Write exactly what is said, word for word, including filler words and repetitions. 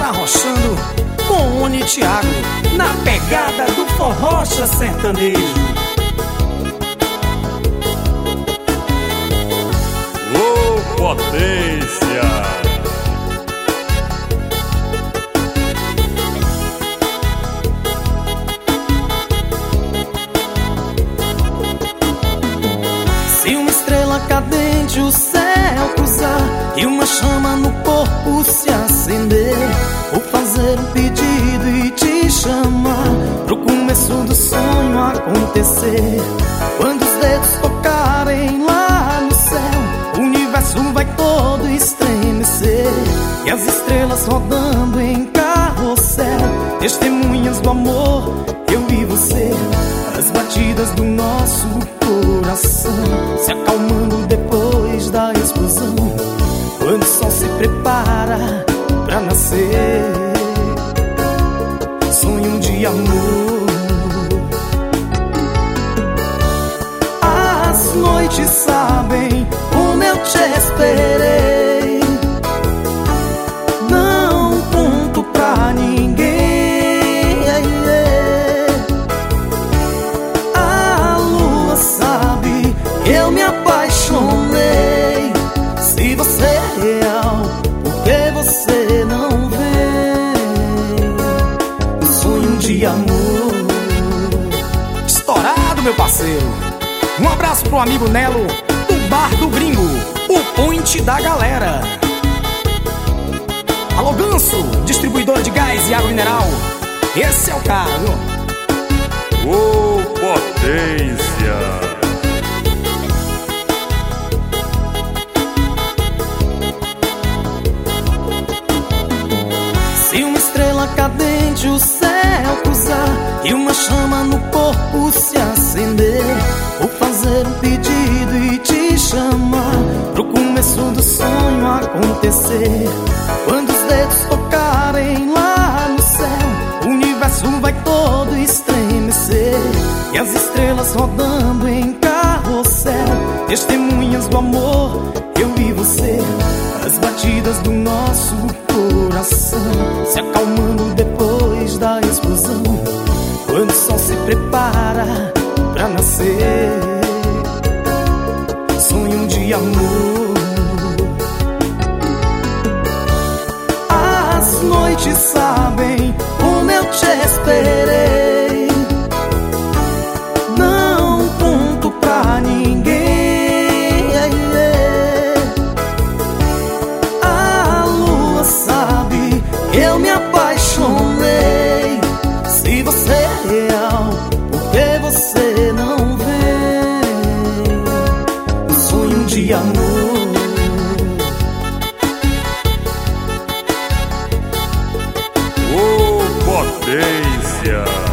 arrochando com Oni Thiago, na pegada do forrocha sertanejo. Ô potência! Se uma estrela cadente o céu cruzar e uma chama no corpo se acender, vou fazer um pedido e te chamar pro começo do sonho acontecer. Quando os dedos tocarem lá no céu, o universo vai todo estremecer, e as estrelas rodando em carrossel, testemunhas do amor, eu e você. As batidas do nosso coração se acalmando depois da explosão, quando o sol se prepara pra nascer. Sonho de amor. As noites sabem como eu te esperei, não conto pra ninguém. Sabe, eu me apaixonei. Se você é real, por que você não vem? Sonho de amor. Estourado, meu parceiro. Um abraço pro amigo Nelo, do Bar do Gringo, o point da galera. Alô Ganso, distribuidor de gás e água mineral, esse é o cara, viu? Ô potência! Se uma estrela cadente o céu cruzar e uma chama no corpo se acender, vou fazer um pedido e te chamar pro começo do sonho acontecer. Quando os dedos tocarem lá no céu, o universo vai todo estremecer, e as estrelas rodando em carrossel, testemunhas do amor, eu e você. As batidas do nosso coração se acalmando depois da explosão, quando o sol se prepara pra nascer. Sonho de amor. As noites sabem como eu te esperei, não conto pra ninguém. A lua sabe, eu me apaixonei. Se você é real, por que você não vem? Sonho de amor. Ô potência!